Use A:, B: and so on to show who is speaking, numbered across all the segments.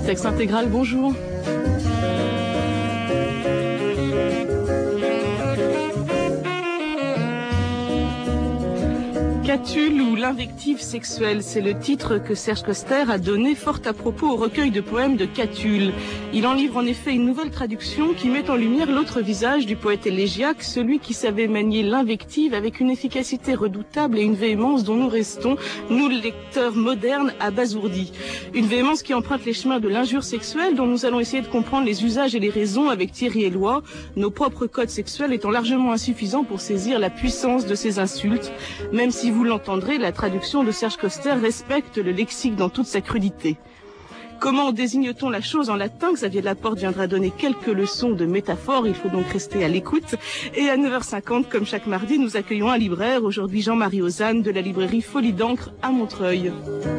A: Texte intégral, bonjour. Catulle ou l'invective sexuelle, c'est le titre que Serge Coster a donné fort à propos au recueil de poèmes de Catulle. Il en livre en effet une nouvelle traduction qui met en lumière l'autre visage du poète élégiaque, celui qui savait manier l'invective avec une efficacité redoutable et une véhémence dont nous restons, nous lecteurs modernes, abasourdis. Une véhémence qui emprunte les chemins de l'injure sexuelle dont nous allons essayer de comprendre les usages et les raisons avec Thierry Eloi, nos propres codes sexuels étant largement insuffisants pour saisir la puissance de ces insultes, même si vous l'entendrez, la traduction de Serge Coster respecte le lexique dans toute sa crudité. Comment désigne-t-on la chose en latin? Xavier Laporte viendra donner quelques leçons de métaphore, il faut donc rester à l'écoute. Et à 9h50, comme chaque mardi, nous accueillons un libraire, aujourd'hui Jean-Marie Ozanne de la librairie Folie d'encre à Montreuil.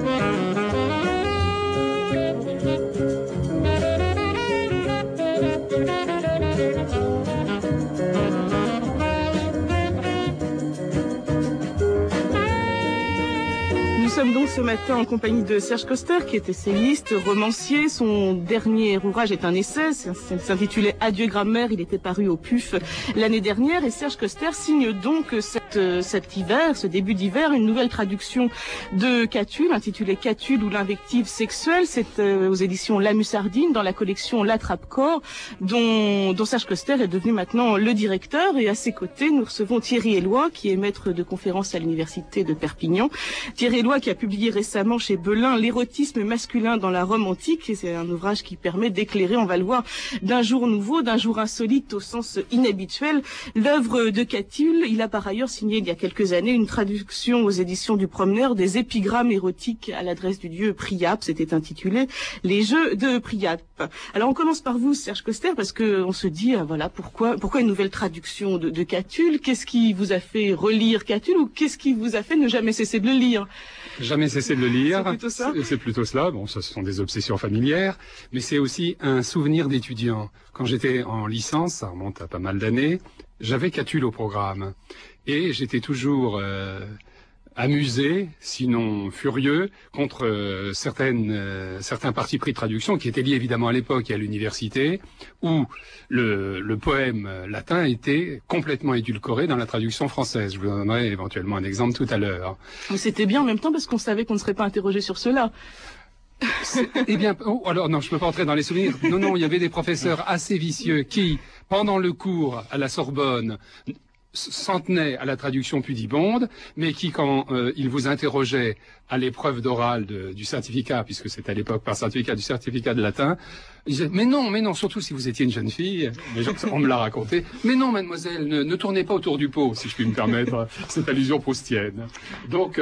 A: Nous sommes donc ce matin en compagnie de Serge Coster, qui est essayiste, romancier. Son dernier ouvrage est un essai, s'intitulait Adieu grammaire, il était paru au PUF l'année dernière. Et Serge Coster signe donc cet hiver, ce début d'hiver, une nouvelle traduction de Catulle, intitulée Catulle ou l'invective sexuelle. C'est aux éditions La Mussardine, dans la collection L'Attrape-Corps, dont Serge Coster est devenu maintenant le directeur. Et à ses côtés, nous recevons Thierry Eloi, qui est maître de conférences à l'université de Perpignan. Thierry Eloi qui a publié récemment chez Belin L'érotisme masculin dans la Rome antique, et c'est un ouvrage qui permet d'éclairer, on va le voir, d'un jour nouveau, d'un jour insolite au sens inhabituel, l'œuvre de Catulle. Il a par ailleurs signé il y a quelques années une traduction aux éditions du Promeneur des épigrammes érotiques à l'adresse du dieu Priape. C'était intitulé Les Jeux de Priape. Alors on commence par vous, Serge Coster, parce que on se dit voilà pourquoi une nouvelle traduction de Catulle? Qu'est-ce qui vous a fait relire Catulle, ou qu'est-ce qui vous a fait ne jamais cesser de le lire?
B: Jamais cessé de le lire.
A: C'est plutôt ça.
B: C'est plutôt cela. Bon, ce sont des obsessions familières, mais c'est aussi un souvenir d'étudiant. Quand j'étais en licence, ça remonte à pas mal d'années, j'avais Catulle au programme. Et j'étais toujours amusé, sinon furieux, contre certains partis pris de traduction qui étaient liés évidemment à l'époque et à l'université, où le poème latin était complètement édulcoré dans la traduction française. Je vous donnerai éventuellement un exemple tout à l'heure.
A: Mais c'était bien en même temps parce qu'on savait qu'on ne serait pas interrogé sur cela.
B: Eh bien, alors non, je peux pas entrer dans les souvenirs. Non, il y avait des professeurs assez vicieux qui, pendant le cours à la Sorbonne, s'en tenaient à la traduction pudibonde, mais qui, quand ils vous interrogeaient à l'épreuve d'oral du certificat, puisque c'était à l'époque par certificat du certificat de latin, ils disaient mais non, surtout si vous étiez une jeune fille, on me l'a raconté, mais non mademoiselle, ne tournez pas autour du pot, si je puis me permettre cette allusion proustienne. Donc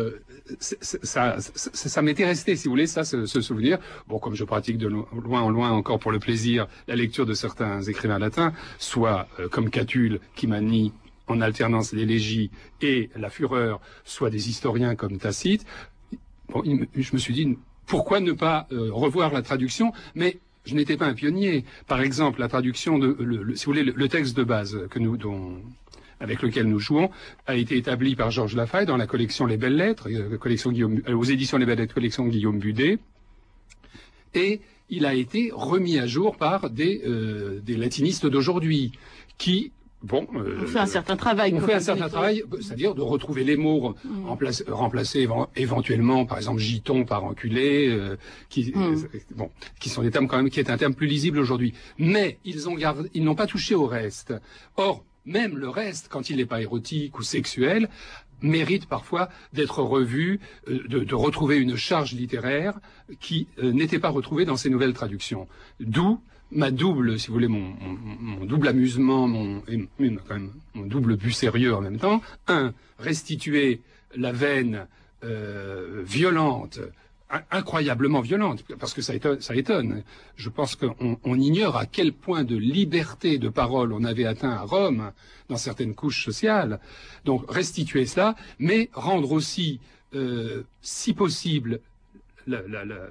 B: ça m'était resté, si vous voulez, ce souvenir. Bon, comme je pratique de loin en loin encore pour le plaisir la lecture de certains écrivains latins, soit comme Catulle qui manie en alternance l'élégie et la fureur, soit des historiens comme Tacite. Bon, je me suis dit pourquoi ne pas revoir la traduction, mais je n'étais pas un pionnier. Par exemple, la traduction si vous voulez, le texte de base avec lequel nous jouons, a été établi par Georges Lafaye dans la collection Les Belles Lettres, aux éditions Les Belles Lettres, collection Guillaume Budet, et il a été remis à jour par des latinistes d'aujourd'hui, qui
A: on fait un certain travail.
B: On fait un certain travail, c'est-à-dire de retrouver les mots, remplacer éventuellement, par exemple, giton par enculé, qui sont des termes quand même, qui est un terme plus lisible aujourd'hui. Mais ils n'ont pas touché au reste. Or, même le reste, quand il n'est pas érotique ou sexuel, mérite parfois d'être revu, de retrouver une charge littéraire qui n'était pas retrouvée dans ces nouvelles traductions. D'où ma double, si vous voulez, mon double amusement, mon double but sérieux en même temps. Restituer la veine violente, incroyablement violente, parce que ça étonne. Je pense qu'on ignore à quel point de liberté de parole on avait atteint à Rome, dans certaines couches sociales. Donc restituer cela, mais rendre aussi, si possible,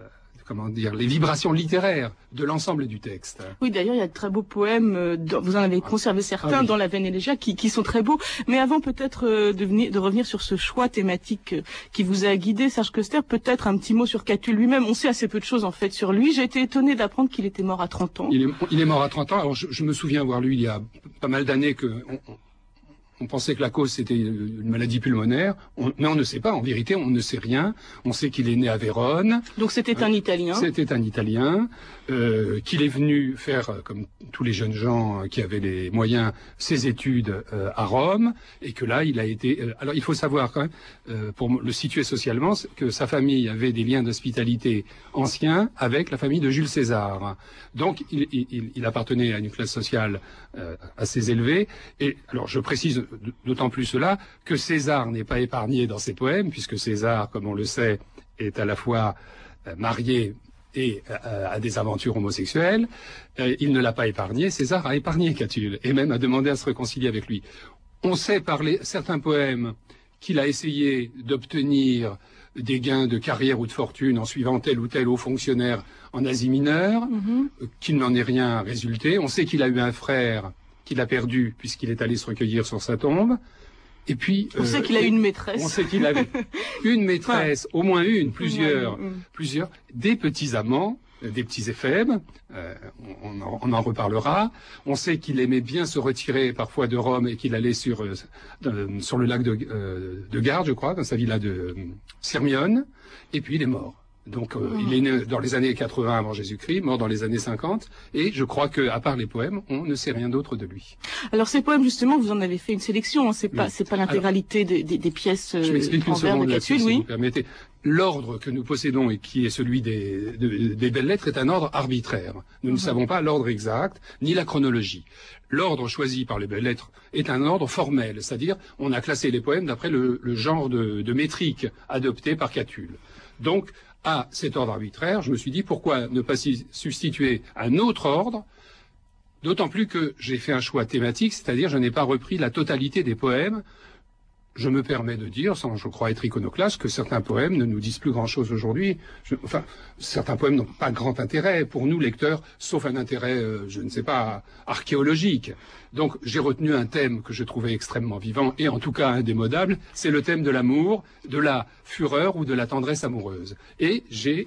B: comment dire, les vibrations littéraires de l'ensemble du texte.
A: Oui, d'ailleurs, il y a de très beaux poèmes, vous en avez conservé certains dans la Veine élégiaque qui sont très beaux. Mais avant peut-être de revenir sur ce choix thématique qui vous a guidé, Serge Koster, peut-être un petit mot sur Catulle lui-même. On sait assez peu de choses en fait sur lui. J'ai été étonnée d'apprendre qu'il était mort à 30 ans.
B: Il est mort à 30 ans. Alors je me souviens avoir lu il y a pas mal d'années que on pensait que la cause c'était une maladie pulmonaire, mais on ne sait pas. En vérité, on ne sait rien. On sait qu'il est né à Vérone.
A: Donc c'était un Italien.
B: C'était un Italien qu'il est venu faire, comme tous les jeunes gens qui avaient les moyens, ses études à Rome, et que là, il a été. Alors, il faut savoir quand même, pour le situer socialement, que sa famille avait des liens d'hospitalité anciens avec la famille de Jules César. Donc, il appartenait à une classe sociale assez élevée. Et alors, je précise d'autant plus cela que César n'est pas épargné dans ses poèmes, puisque César, comme on le sait, est à la fois marié et à des aventures homosexuelles. Il ne l'a pas épargné. César a épargné Catulle et même a demandé à se réconcilier avec lui. On sait par certains poèmes qu'il a essayé d'obtenir des gains de carrière ou de fortune en suivant tel ou tel haut fonctionnaire en Asie mineure, qu'il n'en est rien résulté. On sait qu'il a eu un frère qu'il a perdu puisqu'il est allé se recueillir sur sa tombe. Et puis,
A: on sait qu'il a une maîtresse.
B: On sait qu'il avait une maîtresse, au moins une, plusieurs, des petits amants, des petits éphèbes. On en reparlera. On sait qu'il aimait bien se retirer parfois de Rome et qu'il allait sur le lac de Garde, je crois, dans sa villa de Sirmione. Et puis il est mort. Donc il est né dans les années 80 avant Jésus-Christ, mort dans les années 50, et je crois que à part les poèmes, on ne sait rien d'autre de lui.
A: Alors ces poèmes justement, vous en avez fait une sélection, hein, c'est pas l'intégralité des pièces
B: je m'explique une
A: en vers de Catulle, oui.
B: Si vous permettez. L'ordre que nous possédons et qui est celui des belles-lettres est un ordre arbitraire. Nous ne savons pas l'ordre exact, ni la chronologie. L'ordre choisi par les belles-lettres est un ordre formel, c'est-à-dire on a classé les poèmes d'après le genre de métrique adopté par Catulle. Donc, à cet ordre arbitraire, je me suis dit pourquoi ne pas substituer un autre ordre, d'autant plus que j'ai fait un choix thématique, c'est-à-dire je n'ai pas repris la totalité des poèmes. Je me permets de dire, sans je crois être iconoclaste, que certains poèmes ne nous disent plus grand-chose aujourd'hui. Certains poèmes n'ont pas grand intérêt pour nous, lecteurs, sauf un intérêt, je ne sais pas, archéologique. Donc j'ai retenu un thème que je trouvais extrêmement vivant et en tout cas indémodable, c'est le thème de l'amour, de la fureur ou de la tendresse amoureuse. Et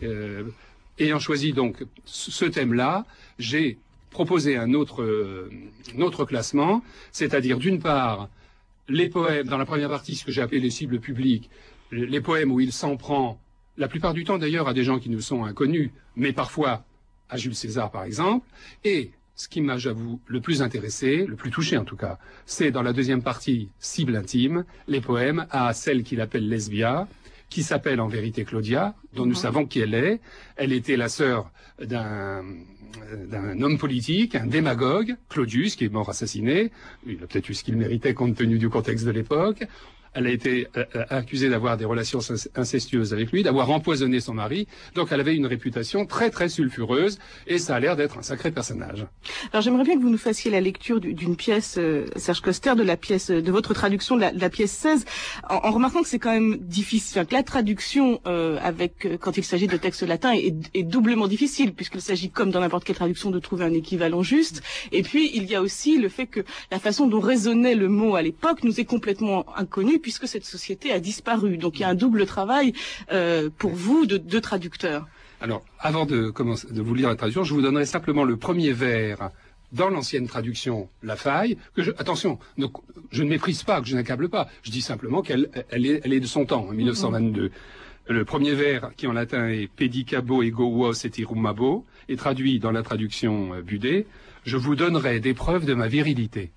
B: ayant choisi donc ce thème-là, j'ai proposé un autre classement, c'est-à-dire d'une part, les poèmes, dans la première partie, ce que j'ai appelé les cibles publiques, les poèmes où il s'en prend, la plupart du temps d'ailleurs à des gens qui nous sont inconnus, mais parfois à Jules César par exemple, et ce qui m'a, j'avoue, le plus intéressé, le plus touché en tout cas, c'est dans la deuxième partie, cible intime, les poèmes à celle qu'il appelle Lesbia, qui s'appelle en vérité Claudia, dont nous savons qui elle est. Elle était la sœur d'un homme politique, un démagogue, Claudius, qui est mort assassiné. Il a peut-être eu ce qu'il méritait compte tenu du contexte de l'époque. Elle a été accusée d'avoir des relations incestueuses avec lui, d'avoir empoisonné son mari. Donc elle avait une réputation très très sulfureuse et ça a l'air d'être un sacré personnage.
A: Alors j'aimerais bien que vous nous fassiez la lecture d'une pièce, Serge Koster, de la pièce, de votre traduction de la pièce 16, en remarquant que c'est quand même difficile, que la traduction quand il s'agit de textes latins est doublement difficile, puisqu'il s'agit, comme dans n'importe quelle traduction, de trouver un équivalent juste. Et puis il y a aussi le fait que la façon dont résonnait le mot à l'époque nous est complètement inconnue, puisque cette société a disparu. Donc il y a un double travail pour vous de traducteur.
B: Alors, avant de vous lire la traduction, je vous donnerai simplement le premier vers dans l'ancienne traduction La Faille, attention, je ne méprise pas, que je n'accable pas, je dis simplement qu'elle est de son temps, en 1922. Le premier vers, qui en latin est Pedicabo ego vos et irumabo, est traduit dans la traduction Budé, je vous donnerai des preuves de ma virilité.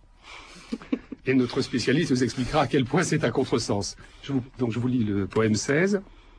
B: Et notre spécialiste vous expliquera à quel point c'est un contresens. Donc je vous lis le poème 16.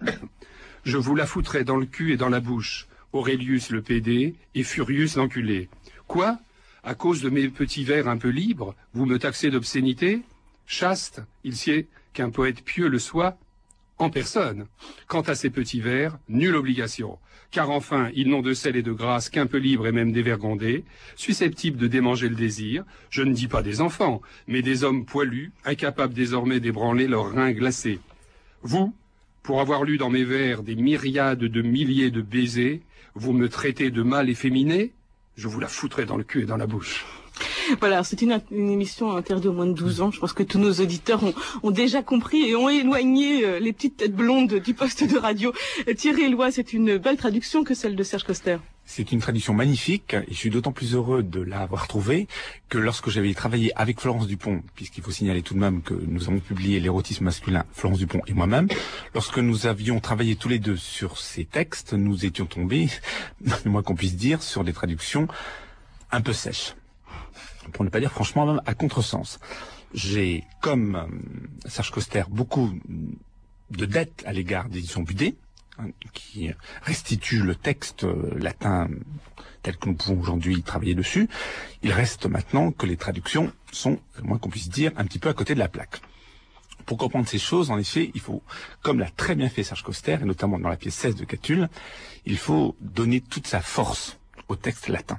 B: Je vous la foutrai dans le cul et dans la bouche, Aurelius le pédé et Furius l'enculé. Quoi? À cause de mes petits vers un peu libres, vous me taxez d'obscénité? Chaste, il sied qu'un poète pieux le soit en personne. Quant à ces petits vers, nulle obligation. Car enfin, ils n'ont de sel et de grâce qu'un peu libre et même dévergondé, susceptibles de démanger le désir, je ne dis pas des enfants, mais des hommes poilus, incapables désormais d'ébranler leurs reins glacés. Vous Pour avoir lu dans mes vers des myriades de milliers de baisers, vous me traitez de mâle efféminé, je vous la foutrai dans le cul et dans la bouche.
A: Voilà, c'est une émission interdite aux moins de 12 ans. Je pense que tous nos auditeurs ont déjà compris et ont éloigné les petites têtes blondes du poste de radio. Thierry Eloi, c'est une belle traduction que celle de Serge Coster.
C: C'est une traduction magnifique et je suis d'autant plus heureux de l'avoir trouvée que lorsque j'avais travaillé avec Florence Dupont, puisqu'il faut signaler tout de même que nous avons publié l'érotisme masculin, Florence Dupont et moi-même, lorsque nous avions travaillé tous les deux sur ces textes, nous étions tombés, moins qu'on puisse dire, sur des traductions un peu sèches. Pour ne pas dire franchement même à contresens. J'ai, comme Serge Coster, beaucoup de dettes à l'égard d'édition Budé, qui restitue le texte latin tel que nous pouvons aujourd'hui travailler dessus. Il reste maintenant que les traductions sont, moins qu'on puisse dire, un petit peu à côté de la plaque. Pour comprendre ces choses, en effet, il faut, comme l'a très bien fait Serge Coster, et notamment dans la pièce 16 de Catulle, il faut donner toute sa force au texte latin.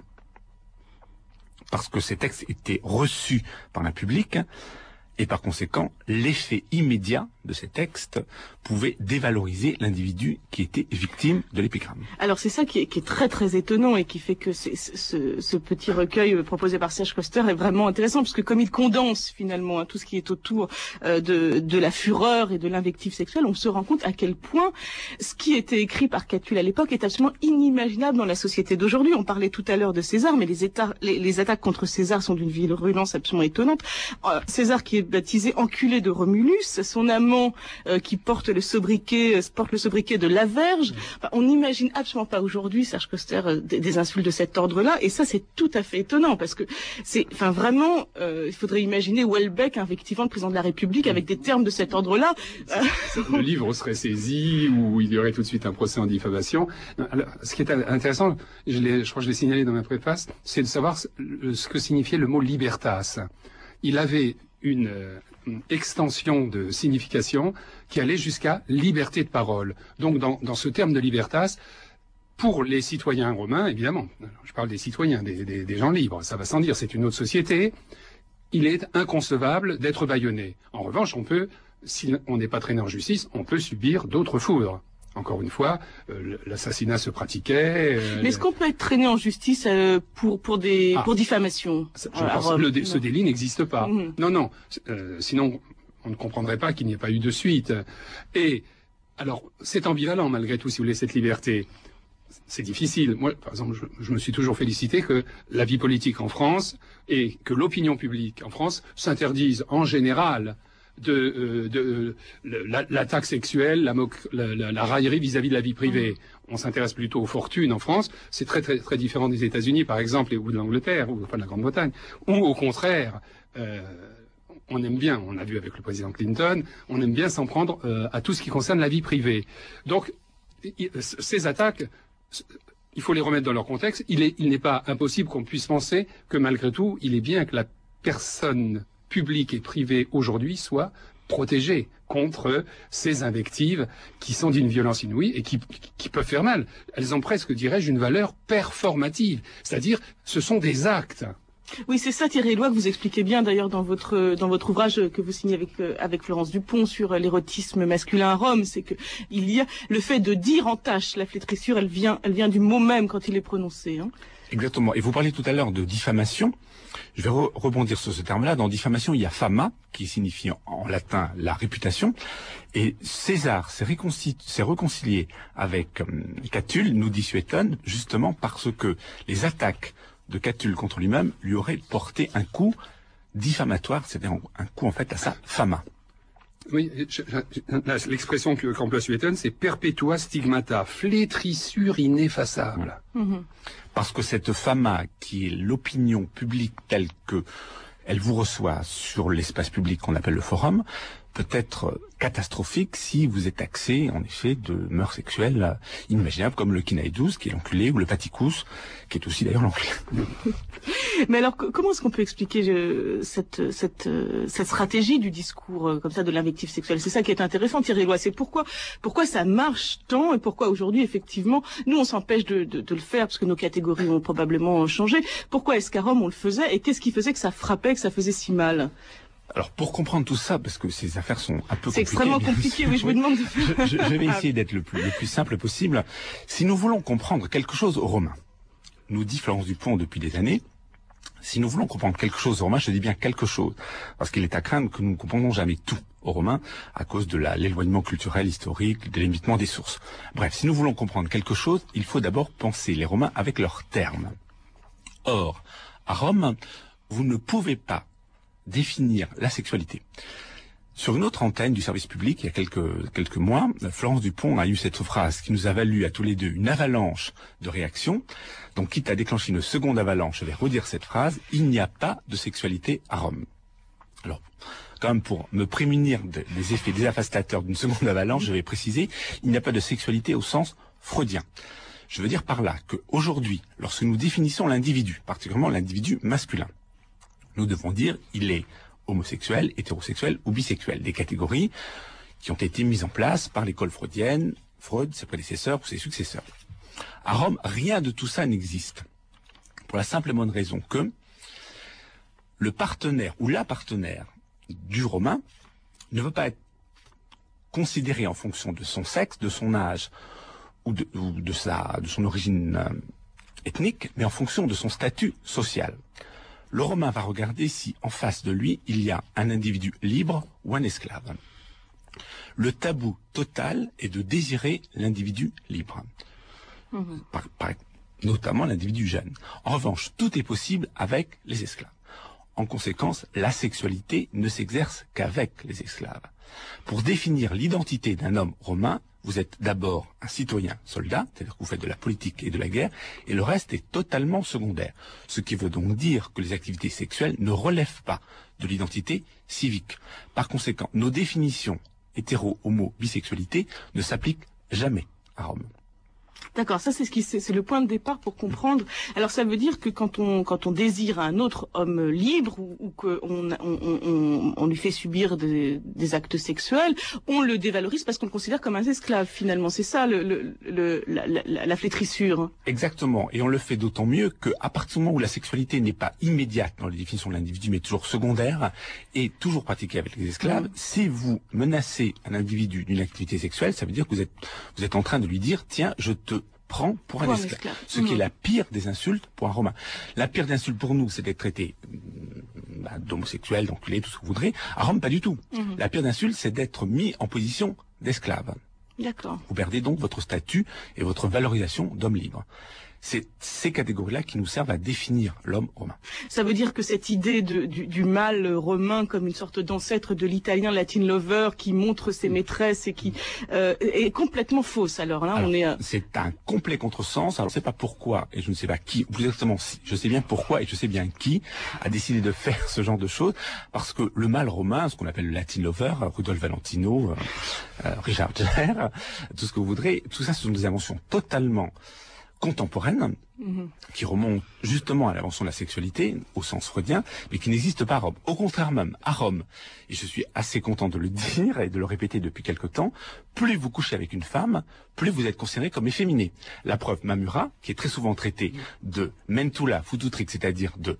C: Parce que ces textes étaient reçus par un public, et par conséquent, l'effet immédiat de ces textes pouvait dévaloriser l'individu qui était victime de l'épigramme.
A: Alors c'est ça qui est très très étonnant et qui fait que ce petit recueil proposé par Serge Coster est vraiment intéressant, puisque comme il condense finalement tout ce qui est autour de la fureur et de l'invective sexuelle, on se rend compte à quel point ce qui était écrit par Catulle à l'époque est absolument inimaginable dans la société d'aujourd'hui. On parlait tout à l'heure de César, mais les attaques contre César sont d'une virulence absolument étonnante. César qui est baptisé enculé de Romulus, son amant qui porte le sobriquet de la Verge. Enfin, on n'imagine absolument pas aujourd'hui, Serge Coster, des insultes de cet ordre-là, et ça c'est tout à fait étonnant parce que c'est, enfin vraiment, il faudrait imaginer Houellebecq invectivant le président de la République avec des termes de cet ordre-là.
B: Le livre serait saisi ou il y aurait tout de suite un procès en diffamation. Alors, ce qui est intéressant, je crois que je l'ai signalé dans ma préface, c'est de savoir ce que signifiait le mot libertas. Il avait une extension de signification qui allait jusqu'à liberté de parole. Donc dans ce terme de libertas, pour les citoyens romains, évidemment, je parle des citoyens, des gens libres, ça va sans dire, c'est une autre société, il est inconcevable d'être bâillonné. En revanche, si on n'est pas traîné en justice, on peut subir d'autres foudres. Encore une fois, l'assassinat se pratiquait.
A: Mais est-ce qu'on peut être traîné en justice pour diffamation?
B: Je pense que ce délit n'existe pas. Non. Sinon, on ne comprendrait pas qu'il n'y ait pas eu de suite. Et alors, c'est ambivalent malgré tout, si vous voulez, cette liberté. C'est difficile. Moi, par exemple, je me suis toujours félicité que la vie politique en France et que l'opinion publique en France s'interdise en général l'attaque sexuelle, la raillerie vis-à-vis de la vie privée. On s'intéresse plutôt aux fortunes en France. C'est très très très différent des États-Unis, par exemple, ou de l'Angleterre, ou enfin de la Grande-Bretagne. Ou au contraire, on aime bien, on a vu avec le président Clinton, on aime bien s'en prendre à tout ce qui concerne la vie privée. Donc, ces attaques, il faut les remettre dans leur contexte. Il n'est pas impossible qu'on puisse penser que malgré tout, il est bien que la personne public et privé aujourd'hui soit protégé contre ces invectives qui sont d'une violence inouïe et qui peuvent faire mal. Elles ont presque, dirais-je, une valeur performative. C'est-à-dire, ce sont des actes.
A: Oui, c'est ça, Thierry Eloi, que vous expliquez bien d'ailleurs dans votre ouvrage que vous signez avec Florence Dupont sur l'érotisme masculin à Rome. C'est que il y a le fait de dire en tâche la flétrissure, elle vient du mot même quand il est prononcé.
C: Exactement. Et vous parliez tout à l'heure de diffamation. Je vais rebondir sur ce terme-là. Dans diffamation, il y a fama, qui signifie en latin la réputation. Et César s'est réconcilié avec Catulle, nous dit Suétone, justement parce que les attaques de Catulle contre lui-même lui auraient porté un coup diffamatoire, c'est-à-dire un coup en fait à sa fama.
B: Oui, l'expression qu'emploie Suétone, c'est perpetua stigmata, flétrissure ineffaçable.
C: Parce que cette fama, qui est l'opinion publique telle que elle vous reçoit sur l'espace public qu'on appelle le forum, peut être catastrophique si vous êtes taxé, en effet, de mœurs sexuelles inimaginables, comme le kinaïdous, qui est l'enculé, ou le paticus, qui est aussi d'ailleurs l'enculé.
A: Mais alors, comment est-ce qu'on peut expliquer cette stratégie du discours comme ça de l'invective sexuelle? C'est ça qui est intéressant, Thierry Eloi. C'est pourquoi ça marche tant et pourquoi aujourd'hui, effectivement, nous on s'empêche de le faire parce que nos catégories ont probablement changé. Pourquoi est-ce qu'à Rome on le faisait et qu'est-ce qui faisait que ça frappait, que ça faisait si mal?
C: Alors, pour comprendre tout ça, parce que ces affaires sont un peu compliquées...
A: C'est extrêmement compliqué, oui, je vous demande...
C: je vais essayer d'être le plus simple possible. Si nous voulons comprendre quelque chose aux Romains, nous dit Florence Dupont depuis des années, si nous voulons comprendre quelque chose aux Romains, je dis bien quelque chose, parce qu'il est à craindre que nous ne comprenions jamais tout aux Romains à cause de l'éloignement culturel, historique, de limitement des sources. Bref, si nous voulons comprendre quelque chose, il faut d'abord penser les Romains avec leurs termes. Or, à Rome, vous ne pouvez pas définir la sexualité. Sur une autre antenne du service public, il y a quelques mois, Florence Dupont a eu cette phrase qui nous a valu à tous les deux une avalanche de réactions. Donc, quitte à déclencher une seconde avalanche, je vais redire cette phrase, il n'y a pas de sexualité à Rome. Alors, quand même, pour me prémunir des effets dévastateurs d'une seconde avalanche, je vais préciser, il n'y a pas de sexualité au sens freudien. Je veux dire par là qu'aujourd'hui, lorsque nous définissons l'individu, particulièrement l'individu masculin, nous devons dire il est homosexuel, hétérosexuel ou bisexuel, des catégories qui ont été mises en place par l'école freudienne, Freud, ses prédécesseurs ou ses successeurs. À Rome, rien de tout ça n'existe. Pour la simple et bonne raison que le partenaire ou la partenaire du Romain ne veut pas être considéré en fonction de son sexe, de son âge ou de son origine ethnique, mais en fonction de son statut social. Le Romain va regarder si, en face de lui, il y a un individu libre ou un esclave. Le tabou total est de désirer l'individu libre, notamment l'individu jeune. En revanche, tout est possible avec les esclaves. En conséquence, la sexualité ne s'exerce qu'avec les esclaves. Pour définir l'identité d'un homme romain, vous êtes d'abord un citoyen soldat, c'est-à-dire que vous faites de la politique et de la guerre, et le reste est totalement secondaire. Ce qui veut donc dire que les activités sexuelles ne relèvent pas de l'identité civique. Par conséquent, nos définitions hétéro, homo, bisexualité ne s'appliquent jamais à Rome.
A: D'accord, ça c'est le point de départ pour comprendre. Alors ça veut dire que quand on désire un autre homme libre ou qu'on lui fait subir des actes sexuels, on le dévalorise parce qu'on le considère comme un esclave finalement. C'est ça la flétrissure.
C: Exactement, et on le fait d'autant mieux qu'à partir du moment où la sexualité n'est pas immédiate dans les définitions de l'individu, mais toujours secondaire et toujours pratiquée avec les esclaves, si vous menacez un individu d'une activité sexuelle, ça veut dire que vous êtes en train de lui dire tiens, je te prends pour un esclave. Ce qui est la pire des insultes pour un Romain. La pire des insultes pour nous, c'est d'être traité d'homosexuel, d'enculé, tout ce que vous voudrez. À Rome, pas du tout. La pire des insultes, c'est d'être mis en position d'esclave.
A: D'accord.
C: Vous perdez donc votre statut et votre valorisation d'homme libre. C'est ces catégories-là qui nous servent à définir l'homme romain.
A: Ça veut dire que cette idée du mâle romain comme une sorte d'ancêtre de l'italien Latin lover qui montre ses maîtresses et qui est complètement fausse. Alors là,
C: c'est un complet contresens. Alors je ne sais pas pourquoi et je ne sais pas qui. Plus exactement, je sais bien pourquoi et je sais bien qui a décidé de faire ce genre de choses. Parce que le mâle romain, ce qu'on appelle le Latin lover, Rudolf Valentino, Richard Gere, tout ce que vous voudrez, tout ça, ce sont des inventions totalement contemporaine, qui remonte justement à l'invention de la sexualité, au sens freudien, mais qui n'existe pas à Rome. Au contraire même, à Rome, et je suis assez content de le dire et de le répéter depuis quelque temps, plus vous couchez avec une femme, plus vous êtes considéré comme efféminé. La preuve, Mamura, qui est très souvent traité de mentula fututrix, c'est-à-dire de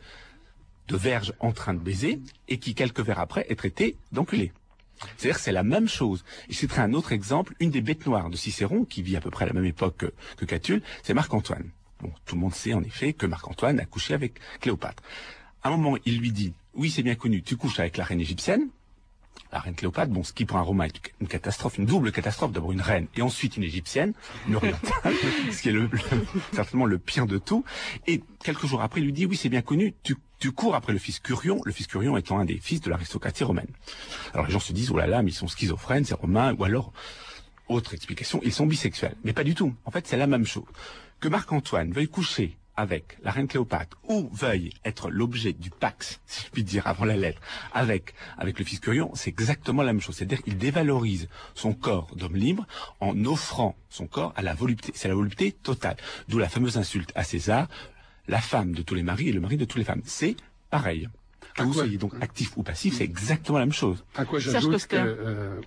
C: verge en train de baiser, et qui, quelques vers après, est traité d'enculé. C'est-à-dire que c'est la même chose. Et je citerai un autre exemple, une des bêtes noires de Cicéron, qui vit à peu près à la même époque que Catulle, c'est Marc-Antoine. Bon, tout le monde sait en effet que Marc-Antoine a couché avec Cléopâtre. À un moment, il lui dit, oui, c'est bien connu, tu couches avec la reine égyptienne, la reine Cléopâtre, bon, ce qui pour un Romain est une catastrophe, une double catastrophe, d'abord une reine et ensuite une égyptienne, une orientale, ce qui est certainement le pire de tout. Et quelques jours après, il lui dit, oui, c'est bien connu, tu cours après le fils Curion étant un des fils de l'aristocratie romaine. Alors les gens se disent, oh là là, mais ils sont schizophrènes, c'est romain, ou alors, autre explication, ils sont bisexuels. Mais pas du tout. En fait, c'est la même chose. Que Marc-Antoine veuille coucher avec la reine Cléopâtre, ou veuille être l'objet du pax, si je puis dire, avant la lettre, avec le fils Curion, c'est exactement la même chose. C'est-à-dire qu'il dévalorise son corps d'homme libre en offrant son corps à la volupté. C'est la volupté totale. D'où la fameuse insulte à César, la femme de tous les maris et le mari de toutes les femmes. C'est pareil. Que vous soyez donc actif ou passif, c'est exactement la même chose.
B: À quoi j'ajoute que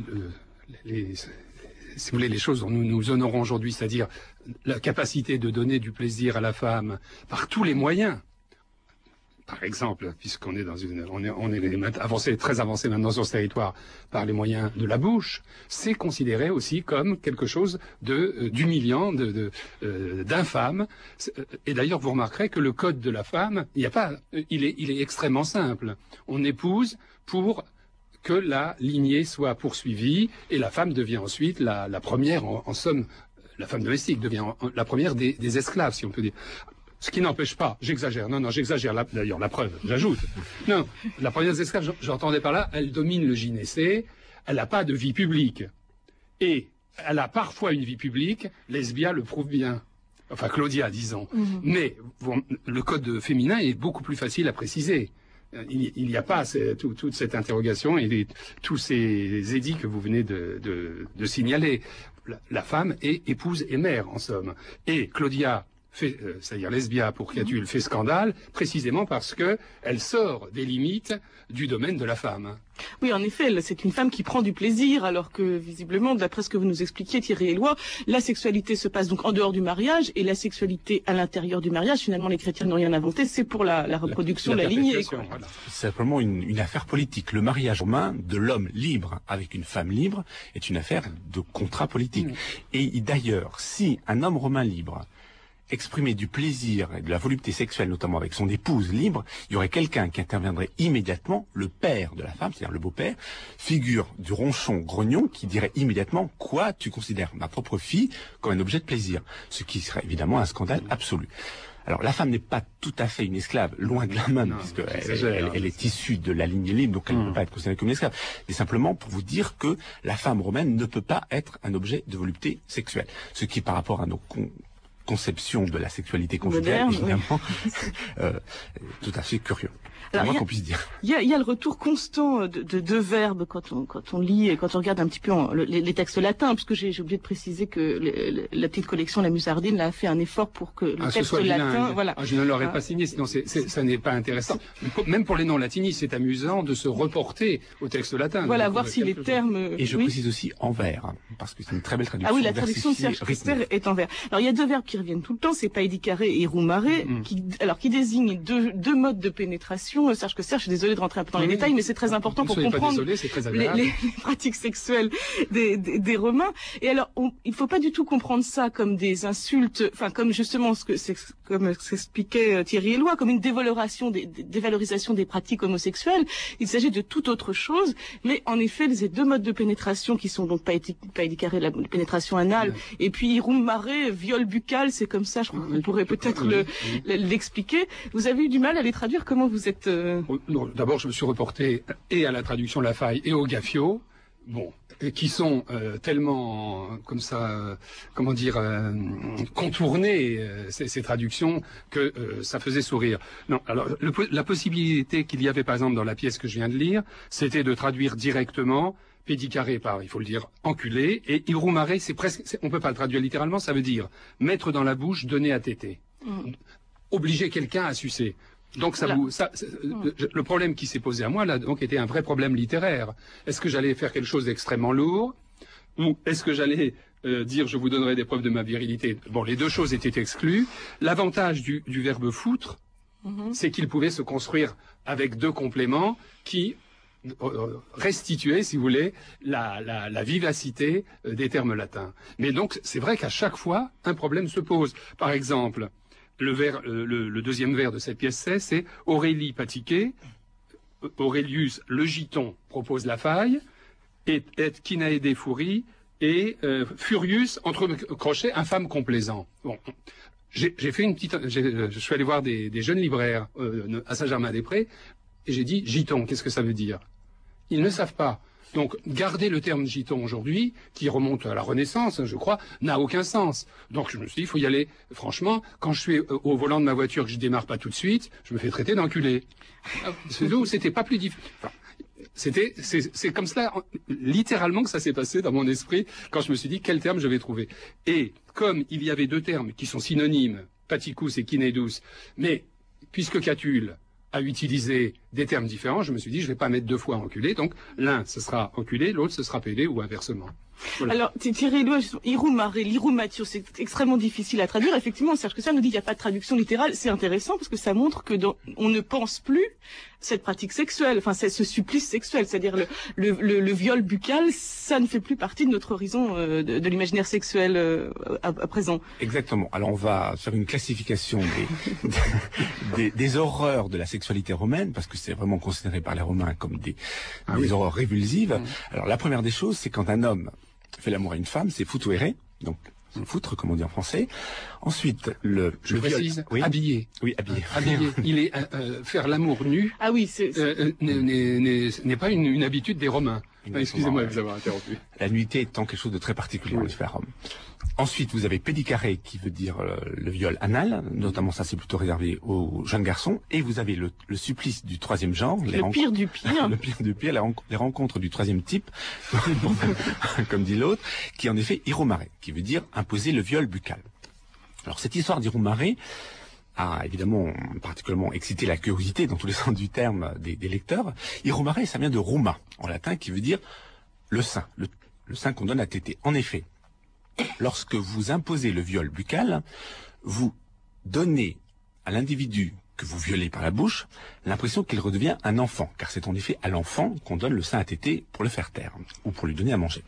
B: si vous voulez, les choses dont nous nous honorons aujourd'hui, c'est-à-dire la capacité de donner du plaisir à la femme par tous les moyens, par exemple, puisqu'on est dans très avancé maintenant sur ce territoire par les moyens de la bouche, c'est considéré aussi comme quelque chose d'humiliant, d'infâme. Et d'ailleurs, vous remarquerez que le code de la femme, il est extrêmement simple. On épouse pour que la lignée soit poursuivie, et la femme devient ensuite la première, en somme, la femme domestique devient la première des esclaves, si on peut dire. Ce qui n'empêche pas, j'exagère, j'exagère, d'ailleurs la preuve, j'ajoute. Non, la première des esclaves, j'entendais par là, elle domine le gynécée, elle n'a pas de vie publique. Et elle a parfois une vie publique, Lesbia le prouve bien. Enfin, Claudia, disons. Mais le code féminin est beaucoup plus facile à préciser. Il n'y a pas toute cette interrogation et tous ces édits que vous venez de signaler. La femme est épouse et mère, en somme. Et Claudia, c'est-à-dire Lesbia pour Catulle, fait scandale, précisément parce que elle sort des limites du domaine de la femme.
A: Oui, en effet, c'est une femme qui prend du plaisir, alors que, visiblement, d'après ce que vous nous expliquiez, Thierry Éloi, la sexualité se passe donc en dehors du mariage, et la sexualité à l'intérieur du mariage, finalement, les chrétiens n'ont rien inventé, c'est pour la reproduction, la lignée.
C: Voilà. C'est simplement une affaire politique. Le mariage romain de l'homme libre avec une femme libre est une affaire de contrat politique. Et d'ailleurs, si un homme romain libre exprimer du plaisir et de la volupté sexuelle, notamment avec son épouse libre, il y aurait quelqu'un qui interviendrait immédiatement, le père de la femme, c'est-à-dire le beau-père, figure du ronchon grognon, qui dirait immédiatement « Quoi, tu considères ma propre fille comme un objet de plaisir ?» Ce qui serait évidemment un scandale absolu. Alors, la femme n'est pas tout à fait une esclave, loin de là même, puisqu'elle est issue de la lignée libre, donc elle ne peut pas être considérée comme une esclave. Mais simplement pour vous dire que la femme romaine ne peut pas être un objet de volupté sexuelle. Ce qui, par rapport à nos conception de la sexualité conjugale, évidemment, tout à fait curieux. Alors, moins qu'on puisse dire.
A: Il y a le retour constant de deux verbes quand on lit et quand on regarde un petit peu les textes latins, puisque j'ai oublié de préciser que la petite collection La Musardine a fait un effort pour que le texte latin, voilà.
B: Je ne l'aurais pas signé, sinon ça n'est pas intéressant. Même pour les non-latinistes, c'est amusant de se reporter au texte latin.
A: Voilà, voir si les termes.
C: Et je précise aussi en vers, parce que c'est une très belle traduction.
A: Ah oui, la traduction de Serge Coster est en vers. Alors il y a deux verbes qui reviennent tout le temps, c'est paedicare et rumare, qui désignent deux modes de pénétration. Serge Coster, je suis désolée de rentrer un peu dans les détails, mais c'est très important pour comprendre les pratiques sexuelles des Romains. Et alors, il faut pas du tout comprendre ça comme des insultes, enfin comme justement comme s'expliquait Thierry Éloi, comme une dévalorisation des pratiques homosexuelles. Il s'agit de toute autre chose, mais en effet, ces deux modes de pénétration qui sont donc paedicare, la pénétration anale, et puis rumare, viol buccal, c'est comme ça, je crois qu'on pourrait peut-être l'expliquer. Vous avez eu du mal à les traduire, comment vous êtes
B: D'abord, je me suis reporté et à la traduction Lafaille et au Gaffio, qui sont tellement, comme ça, contournées, ces traductions, que ça faisait sourire. Non, alors, la possibilité qu'il y avait, par exemple, dans la pièce que je viens de lire, c'était de traduire directement pédicaré par, il faut le dire, enculé, et irumare, on peut pas le traduire littéralement, ça veut dire mettre dans la bouche, donner à téter. Obliger quelqu'un à sucer. Donc le problème qui s'est posé à moi là donc était un vrai problème littéraire. Est-ce que j'allais faire quelque chose d'extrêmement lourd, ou est-ce que j'allais dire je vous donnerai des preuves de ma virilité? Bon, les deux choses étaient exclues. L'avantage du verbe foutre, c'est qu'il pouvait se construire avec deux compléments qui restituaient, si vous voulez, la vivacité des termes latins. Mais donc c'est vrai qu'à chaque fois un problème se pose. Par exemple, le deuxième vers de cette pièce c'est Aurélie Patiquet, Aurelius le giton propose la faille, et Kinaede Fouri, et Furius entre crochets infâme complaisant. Bon, j'ai fait je suis allé voir des jeunes libraires à Saint-Germain-des-Prés, et j'ai dit giton, qu'est-ce que ça veut dire? Ils ne savent pas. Donc, garder le terme giton aujourd'hui, qui remonte à la Renaissance, je crois, n'a aucun sens. Donc, je me suis dit, il faut y aller. Franchement, quand je suis au volant de ma voiture, que je démarre pas tout de suite, je me fais traiter d'enculé. C'est tout, c'était pas plus difficile. Enfin, c'est comme cela, littéralement, que ça s'est passé dans mon esprit, quand je me suis dit, quel terme je vais trouver. Et, comme il y avait deux termes qui sont synonymes, paticus et kinedus, mais, puisque Catulle à utiliser des termes différents, je me suis dit, je vais pas mettre deux fois enculé, donc l'un, ce sera enculé, l'autre, ce sera pédé, ou inversement. Voilà.
A: Alors, Thierry Lois, l'Irumatio, c'est extrêmement difficile à traduire. Effectivement, Serge Coster nous dit qu'il n'y a pas de traduction littérale. C'est intéressant parce que ça montre que on ne pense plus cette pratique sexuelle, enfin, c'est ce supplice sexuel, c'est-à-dire le viol buccal, ça ne fait plus partie de notre horizon de l'imaginaire sexuel à présent.
C: Exactement. Alors, on va faire une classification des horreurs de la sexualité romaine, parce que c'est vraiment considéré par les Romains comme des horreurs révulsives. Alors, la première des choses, c'est quand un homme fait l'amour à une femme, c'est foutuere, donc foutre, comme on dit en français. Ensuite,
B: je précise,
C: oui.
B: Habillé.
C: Oui, habillé.
B: Habillé. Il est faire l'amour nu.
A: Ah oui,
B: n'est pas une habitude des Romains. Excusez-moi de vous avoir interrompu.
C: La nudité étant quelque chose de très particulier en effet à Rome. Ensuite, vous avez pédicare, qui veut dire le viol anal, notamment ça c'est plutôt réservé aux jeunes garçons, et vous avez le supplice du troisième genre,
A: le pire du pire,
C: le pire du pire, les rencontres du troisième type, comme dit l'autre, qui est en effet iromare, qui veut dire imposer le viol buccal. Alors cette histoire d'iromare a évidemment particulièrement excité la curiosité dans tous les sens du terme des lecteurs. Iromare, ça vient de ruma en latin, qui veut dire le sein, le sein qu'on donne à téter. En effet, lorsque vous imposez le viol buccal, vous donnez à l'individu que vous violez par la bouche l'impression qu'il redevient un enfant, car c'est en effet à l'enfant qu'on donne le sein à téter pour le faire taire, ou pour lui donner à manger.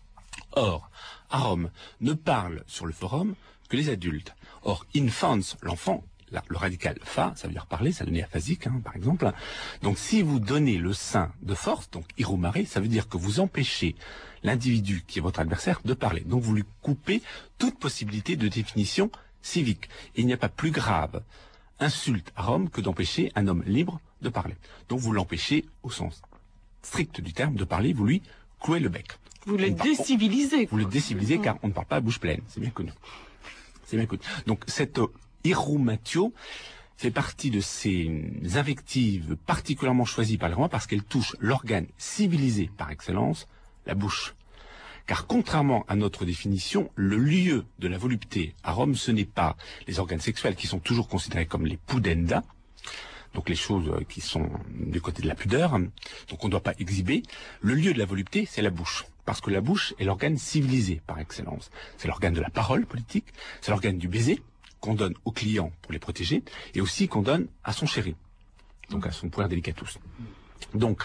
C: Or, à Rome, ne parlent sur le forum que les adultes. Or, infans, l'enfant, le radical fa, ça veut dire parler, ça donne aphasique, par exemple. Donc, si vous donnez le sein de force, donc iromare, ça veut dire que vous empêchez l'individu qui est votre adversaire de parler. Donc, vous lui coupez toute possibilité de définition civique. Et il n'y a pas plus grave insulte à Rome que d'empêcher un homme libre de parler. Donc, vous l'empêchez, au sens strict du terme, de parler, vous lui clouez le bec.
A: Vous le décivilisez.
C: Vous le décivilisez car on ne parle pas à bouche pleine, c'est bien connu. C'est bien connu. Donc, cette irumatio fait partie de ces invectives particulièrement choisies par les Romains parce qu'elle touche l'organe civilisé par excellence, la bouche. Car contrairement à notre définition, le lieu de la volupté à Rome, ce n'est pas les organes sexuels qui sont toujours considérés comme les pudenda, donc les choses qui sont du côté de la pudeur, donc on ne doit pas exhiber. Le lieu de la volupté, c'est la bouche. Parce que la bouche est l'organe civilisé par excellence. C'est l'organe de la parole politique, c'est l'organe du baiser, qu'on donne aux clients pour les protéger, et aussi qu'on donne à son chéri, donc à son puer delicatus. Donc,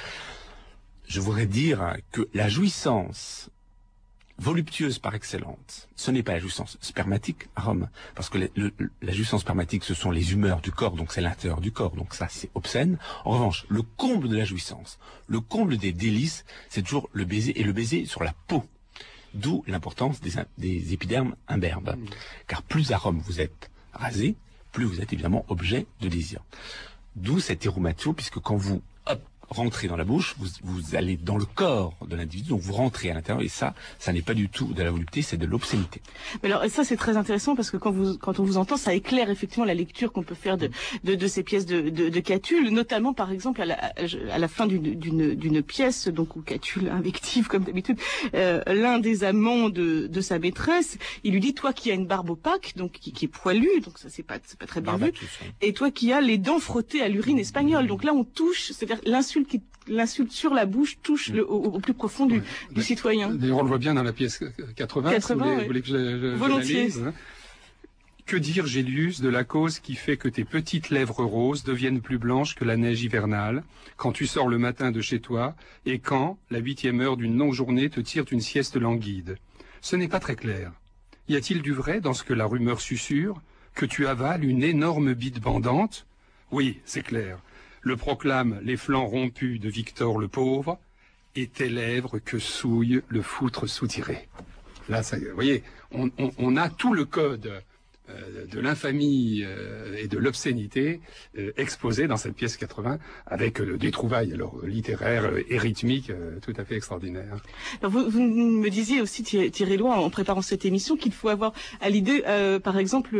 C: je voudrais dire que la jouissance voluptueuse par excellence, ce n'est pas la jouissance spermatique à Rome, parce que la jouissance spermatique, ce sont les humeurs du corps, donc c'est l'intérieur du corps, donc ça c'est obscène. En revanche, le comble de la jouissance, le comble des délices, c'est toujours le baiser, et le baiser sur la peau. D'où l'importance des épidermes imberbes. Car plus à Rome vous êtes rasé, plus vous êtes évidemment objet de désir. D'où cette irumatio, puisque quand vous rentrez dans la bouche, vous allez dans le corps de l'individu, donc vous rentrez à l'intérieur, et ça n'est pas du tout de la volupté, c'est de l'obscénité.
A: Mais alors, ça c'est très intéressant parce que quand on vous entend, ça éclaire effectivement la lecture qu'on peut faire de ces pièces de Catulle, notamment par exemple à la fin d'une pièce, donc où Catulle invective comme d'habitude, l'un des amants de sa maîtresse, il lui dit: toi qui as une barbe opaque, donc qui est poilue, donc ça c'est pas très bien vu, et toi qui as les dents frottées à l'urine espagnole, donc là on touche, c'est-à-dire l'insulte sur la bouche touche au plus profond du citoyen.
B: D'ailleurs, on le voit bien dans la pièce 80. Vous voulez que je
A: volontiers.
B: la lise, hein. Que dire, Gélius, de la cause qui fait que tes petites lèvres roses deviennent plus blanches que la neige hivernale, quand tu sors le matin de chez toi, et quand, la 8e heure d'une longue journée, te tire une sieste languide? Ce n'est pas très clair. Y a-t-il du vrai dans ce que la rumeur susurre, que tu avales une énorme bite bandante? Oui, c'est clair. Le proclament les flancs rompus de Victor le Pauvre, et tes lèvres que souille le foutre soutiré. Là, ça, vous voyez, on a tout le code de l'infamie et de l'obscénité exposé dans cette pièce 80, avec des trouvailles littéraires et rythmiques tout à fait extraordinaires.
A: Alors vous me disiez aussi, Thierry Lois, en préparant cette émission, qu'il faut avoir à l'idée, par exemple,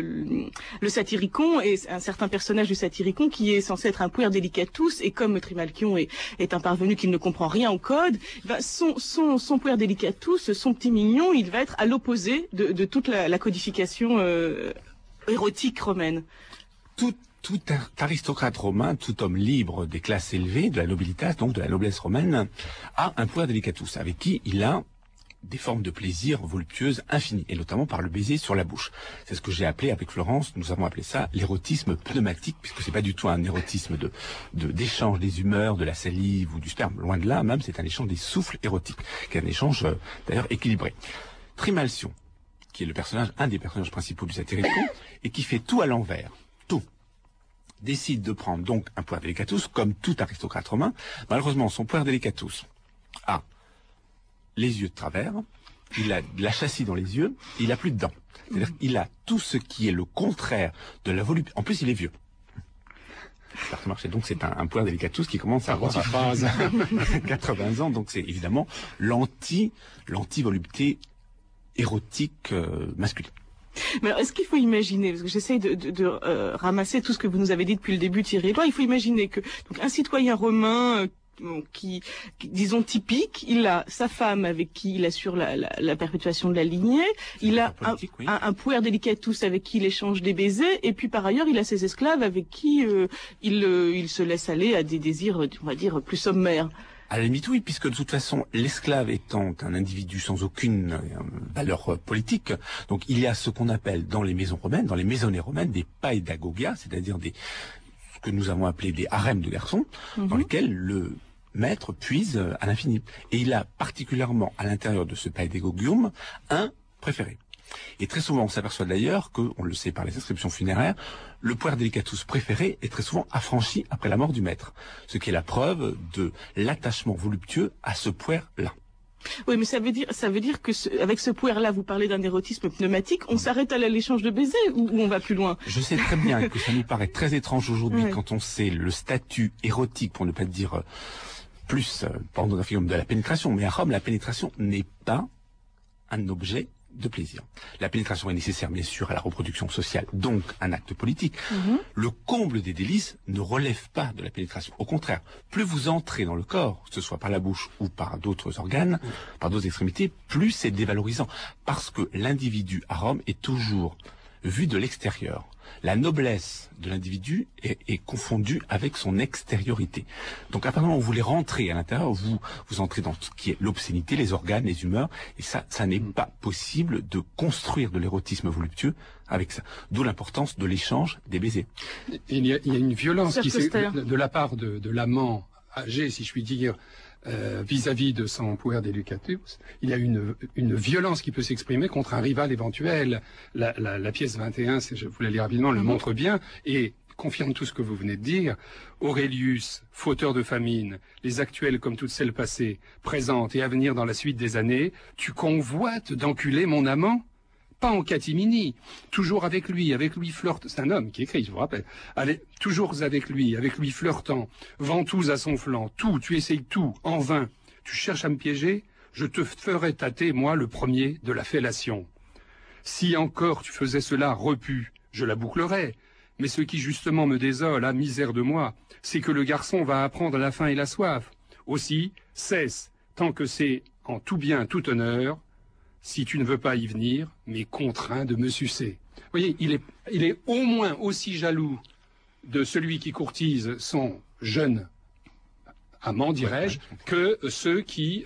A: le Satyricon, et un certain personnage du Satyricon qui est censé être un puer delicatus, et comme Trimalchion est un parvenu qui ne comprend rien au code, ben son puer delicatus, son petit mignon, il va être à l'opposé de toute la codification érotique romaine.
C: Tout aristocrate romain, tout homme libre des classes élevées, de la nobilitas, donc de la noblesse romaine, a un puer delicatus, avec qui il a des formes de plaisir voluptueuses infinies, et notamment par le baiser sur la bouche. C'est ce que j'ai appelé, avec Florence, nous avons appelé ça l'érotisme pneumatique, puisque c'est pas du tout un érotisme d'échange des humeurs, de la salive ou du sperme. Loin de là, même, c'est un échange des souffles érotiques, qui est un échange, d'ailleurs, équilibré. Trimalcion, qui est un des personnages principaux du Satyricon, et qui fait tout à l'envers. Tout. Décide de prendre donc un puer delicatus, comme tout aristocrate romain. Malheureusement, son puer delicatus a les yeux de travers, il a de la châssis dans les yeux, et il a plus de dents. C'est-à-dire qu'il a tout ce qui est le contraire de la volupté. En plus, il est vieux. Donc c'est un puer delicatus qui commence à avoir 80 ans, donc c'est évidemment l'anti-volupté érotique masculine.
A: Mais alors, est-ce qu'il faut imaginer, parce que j'essaye de ramasser tout ce que vous nous avez dit depuis le début, Thierry Edouard, il faut imaginer que donc un citoyen romain qui, disons, typique, il a sa femme avec qui il assure la perpétuation de la lignée, il a un puer delicatus avec qui il échange des baisers, et puis par ailleurs il a ses esclaves avec qui il se laisse aller à des désirs, on va dire, plus sommaires.
C: À la limite, oui, puisque de toute façon, l'esclave étant un individu sans aucune valeur politique, donc il y a ce qu'on appelle dans les maisons romaines, dans les maisonnées romaines, des paedagogia, c'est-à-dire ce que nous avons appelé des harems de garçons, dans lesquels le maître puise à l'infini. Et il a particulièrement, à l'intérieur de ce paedagogium, un préféré. Et très souvent, on s'aperçoit d'ailleurs que, on le sait par les inscriptions funéraires, le puer delicatus préféré est très souvent affranchi après la mort du maître, ce qui est la preuve de l'attachement voluptueux à ce puer-là.
A: Oui, mais ça veut dire que avec ce puer-là, vous parlez d'un érotisme pneumatique, on s'arrête à l'échange de baisers ou on va plus loin?
C: Je sais très bien que ça nous paraît très étrange aujourd'hui quand on sait le statut érotique, pour ne pas dire plus pornographique de la pénétration, mais à Rome, la pénétration n'est pas un objet de plaisir. La pénétration est nécessaire, bien sûr, à la reproduction sociale, donc un acte politique. Le comble des délices ne relève pas de la pénétration. Au contraire, plus vous entrez dans le corps, que ce soit par la bouche ou par d'autres organes, par d'autres extrémités, plus c'est dévalorisant. Parce que l'individu à Rome est toujours vu de l'extérieur. La noblesse de l'individu est confondue avec son extériorité. Donc, à partir du moment où vous voulez rentrer à l'intérieur, vous entrez dans ce qui est l'obscénité, les organes, les humeurs, et ça n'est pas possible de construire de l'érotisme voluptueux avec ça. D'où l'importance de l'échange des baisers.
B: Il y a une violence de la part de l'amant âgé, si je puis dire, vis-à-vis de son puer delicatus, il y a une violence qui peut s'exprimer contre un rival éventuel. La pièce 21, je vous la lis rapidement, le montre bien et confirme tout ce que vous venez de dire. Aurelius, fauteur de famine, les actuelles comme toutes celles passées, présentes et à venir dans la suite des années, tu convoites d'enculer mon amant? Pas en catimini, toujours avec lui flirte. C'est un homme qui écrit, je vous rappelle. Allez, toujours avec lui flirtant, ventouse à son flanc, tu essayes tout, en vain. Tu cherches à me piéger, je te ferai tâter, moi, le premier de la fellation. Si encore tu faisais cela repu, je la bouclerais. Mais ce qui justement me désole, misère de moi, c'est que le garçon va apprendre la faim et la soif. Aussi, cesse, tant que c'est en tout bien, tout honneur, si tu ne veux pas y venir, mais contraint de me sucer. Vous voyez, il est au moins aussi jaloux de celui qui courtise son jeune amant, dirais-je, que ceux qui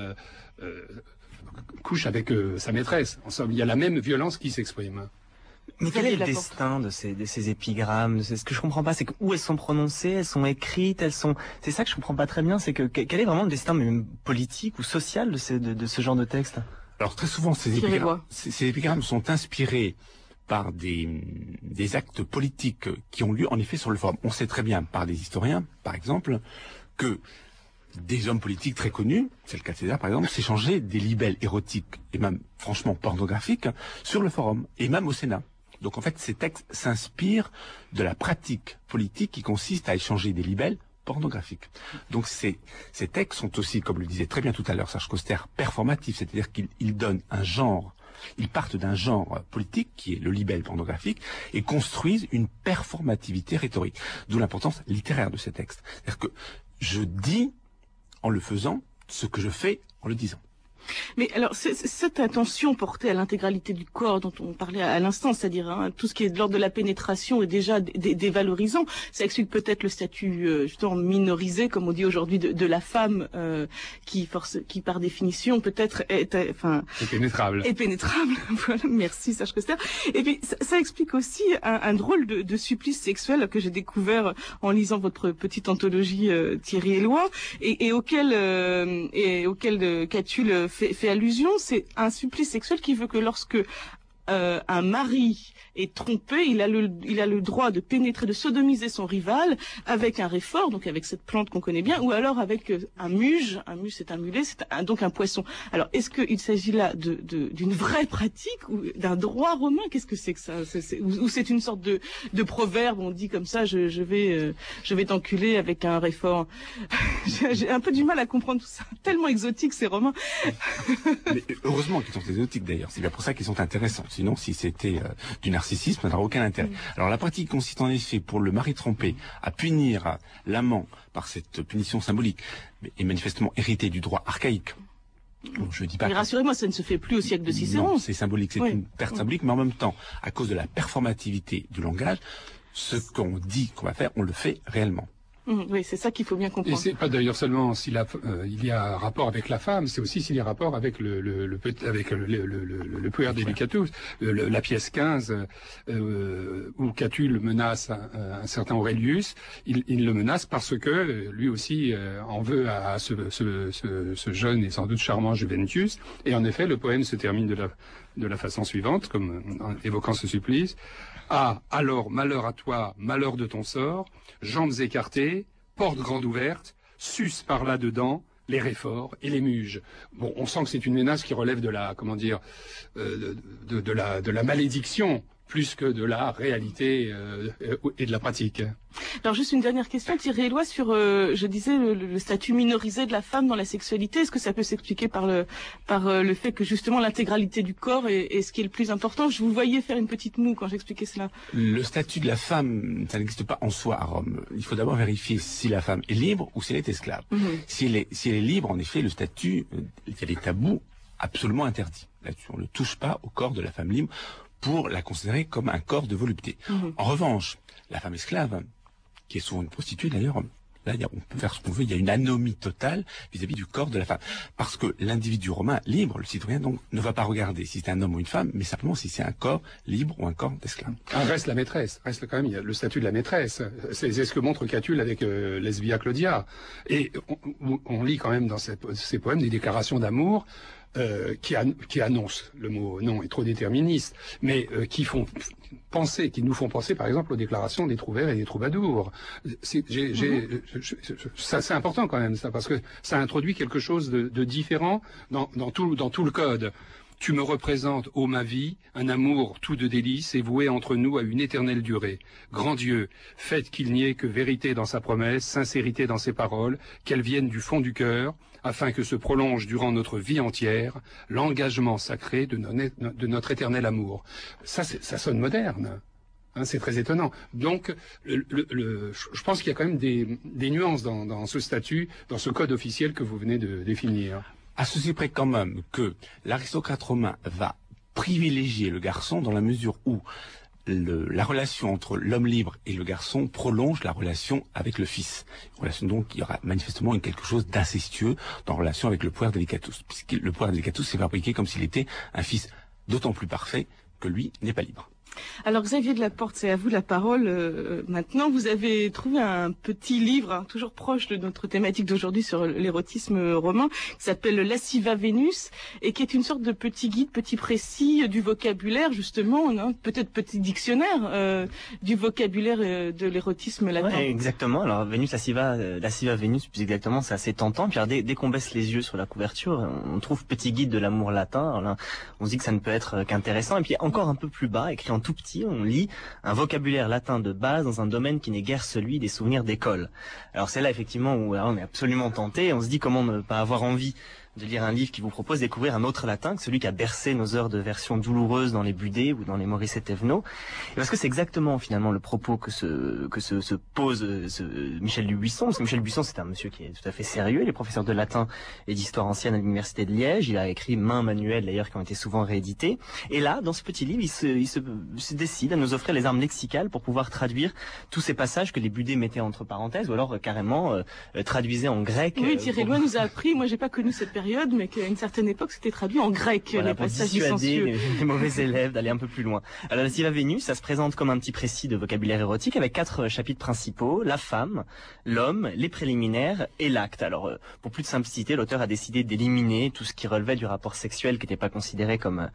B: couchent avec sa maîtresse. En somme, il y a la même violence qui s'exprime.
D: Mais quel est le destin de ces épigrammes? Ce que je comprends pas, c'est que où elles sont prononcées, elles sont écrites, c'est ça que je comprends pas très bien, c'est que quel est vraiment le destin même politique ou social de ce genre de texte?
C: Alors très souvent, ces épigrammes sont inspirés par des actes politiques qui ont lieu en effet sur le forum. On sait très bien par des historiens, par exemple, que des hommes politiques très connus, c'est le cas de César par exemple, s'échangeaient des libelles érotiques et même franchement pornographiques sur le forum et même au Sénat. Donc en fait, ces textes s'inspirent de la pratique politique qui consiste à échanger des libelles pornographiques. Donc ces textes sont aussi, comme le disait très bien tout à l'heure Serge Coster, performatifs, c'est-à-dire qu'ils donnent un genre, ils partent d'un genre politique qui est le libelle pornographique et construisent une performativité rhétorique. D'où l'importance littéraire de ces textes. C'est-à-dire que je dis en le faisant ce que je fais en le disant.
A: Mais alors, cette attention portée à l'intégralité du corps dont on parlait à l'instant, c'est-à-dire tout ce qui est de l'ordre de la pénétration est déjà dévalorisant. Ça explique peut-être le statut justement minorisé, comme on dit aujourd'hui, de la femme qui par définition peut-être est
B: pénétrable.
A: Est pénétrable. Voilà, merci Serge Koster. Et puis ça explique aussi un drôle de supplice sexuel que j'ai découvert en lisant votre petite anthologie Thierry Eloi et auquel Catulle fait allusion. C'est un supplice sexuel qui veut que lorsque un mari est trompé, il a le droit de pénétrer, de sodomiser son rival avec un réfort, donc avec cette plante qu'on connaît bien, ou alors avec un muge. Un muge, c'est un mulet, donc un poisson. Alors, est-ce qu'il s'agit là d'une vraie pratique ou d'un droit romain? Qu'est-ce que c'est que ça? Ou c'est une sorte de proverbe, on dit comme ça, je vais t'enculer avec un réfort. J'ai un peu du mal à comprendre tout ça. Tellement exotique, ces romains.
C: Mais heureusement qu'ils sont exotiques d'ailleurs. C'est bien pour ça qu'ils sont intéressants. Sinon, si c'était du narcissisme, ça n'aurait aucun intérêt. Alors la pratique consiste en effet pour le mari trompé à punir l'amant par cette punition symbolique et manifestement héritée du droit archaïque. Donc, je dis pas.
A: Mais rassurez-moi, ça ne se fait plus au siècle de Cicéron.
C: Non, c'est symbolique, c'est une perte symbolique, mais en même temps, à cause de la performativité du langage, ce qu'on dit qu'on va faire, on le fait réellement.
A: Oui, c'est ça qu'il faut bien comprendre.
B: Et c'est pas d'ailleurs seulement s'il il y a un rapport avec la femme, c'est aussi s'il y a un rapport avec le puer delicatus, la pièce 15 où Catulle menace un certain Aurelius. Il le menace parce que lui aussi en veut à ce jeune et sans doute charmant Juventius. Et en effet, le poème se termine de la façon suivante, comme en évoquant ce supplice. Ah, alors, malheur à toi, malheur de ton sort, jambes écartées, porte grande ouverte, suce par là-dedans les réforts et les muges. Bon, on sent que c'est une menace qui relève de la, comment dire, de la malédiction, plus que de la réalité et de la pratique.
A: Alors juste une dernière question, Thierry Eloi, sur, je disais, le statut minorisé de la femme dans la sexualité. Est-ce que ça peut s'expliquer par le fait que justement l'intégralité du corps est ce qui est le plus important? Je vous voyais faire une petite moue quand j'expliquais cela.
C: Le statut de la femme, ça n'existe pas en soi à Rome. Il faut d'abord vérifier si la femme est libre ou si elle est esclave. Si elle est libre, en effet, le statut, il y a des tabous absolument interdits. Là-dessus, on ne touche pas au corps de la femme libre pour la considérer comme un corps de volupté. En revanche, la femme esclave, qui est souvent une prostituée d'ailleurs, là on peut faire ce qu'on veut, il y a une anomie totale vis-à-vis du corps de la femme. Parce que l'individu romain libre, le citoyen donc, ne va pas regarder si c'est un homme ou une femme, mais simplement si c'est un corps libre ou un corps d'esclave.
B: Reste la maîtresse, reste quand même, il y a le statut de la maîtresse. C'est ce que montre Catulle avec Lesbia Claudia. Et on lit quand même dans ces poèmes des déclarations d'amour qui annoncent, le mot non est trop déterministe, mais qui nous font penser par exemple aux déclarations des trouvères et des troubadours. C'est important quand même ça, parce que ça introduit quelque chose de différent dans tout le code. Tu me représentes, ô ma vie, un amour tout de délices et voué entre nous à une éternelle durée. Grand Dieu, faites qu'il n'y ait que vérité dans sa promesse, sincérité dans ses paroles, qu'elles viennent du fond du cœur, afin que se prolonge durant notre vie entière l'engagement sacré de notre éternel amour. Ça sonne moderne. C'est très étonnant. Donc, je pense qu'il y a quand même des nuances dans ce statut, dans ce code officiel que vous venez de définir.
C: À ceci près quand même que l'aristocrate romain va privilégier le garçon dans la mesure où la relation entre l'homme libre et le garçon prolonge la relation avec le fils. Relation donc, il y aura manifestement quelque chose d'incestueux dans la relation avec le puer delicatus, puisque le puer delicatus s'est fabriqué comme s'il était un fils d'autant plus parfait que lui n'est pas libre.
A: Alors Xavier Delaporte, c'est à vous la parole. Maintenant, vous avez trouvé un petit livre, toujours proche de notre thématique d'aujourd'hui sur l'érotisme romain, qui s'appelle Lasciva Venus, et qui est une sorte de petit guide, petit précis du vocabulaire, justement, peut-être petit dictionnaire du vocabulaire de l'érotisme latin.
D: Ouais, exactement. Alors Venus, Lasciva Venus, plus exactement, c'est assez tentant. Puis alors, dès qu'on baisse les yeux sur la couverture, on trouve petit guide de l'amour latin. Alors là, on se dit que ça ne peut être qu'intéressant. Et puis encore un peu plus bas, écrit en tout petit, on lit un vocabulaire latin de base dans un domaine qui n'est guère celui des souvenirs d'école. Alors c'est là effectivement où on est absolument tenté, on se dit comment ne pas avoir envie de lire un livre qui vous propose de découvrir un autre latin que celui qui a bercé nos heures de version douloureuse dans les Budets ou dans les Maurice et Thévenot. Et parce que c'est exactement finalement le propos que se pose Michel Dubuisson. Parce que Michel Dubuisson, c'est un monsieur qui est tout à fait sérieux. Il est professeur de latin et d'histoire ancienne à l'université de Liège. Il a écrit maints manuels d'ailleurs qui ont été souvent réédités. Et là, dans ce petit livre, il se décide à nous offrir les armes lexicales pour pouvoir traduire tous ces passages que les Budets mettaient entre parenthèses ou alors carrément traduisaient en grec.
A: Oui, Thierry Loin nous a appris, moi j'ai pas connu cette période, mais qu'à une certaine époque c'était traduit en grec,
D: voilà,
A: les passages licencieux.
D: Les mauvais élèves d'aller un peu plus loin. Alors la Siva Vénus, ça se présente comme un petit précis de vocabulaire érotique avec 4 chapitres principaux: la femme, l'homme, les préliminaires et l'acte. Alors pour plus de simplicité, l'auteur a décidé d'éliminer tout ce qui relevait du rapport sexuel qui n'était pas considéré comme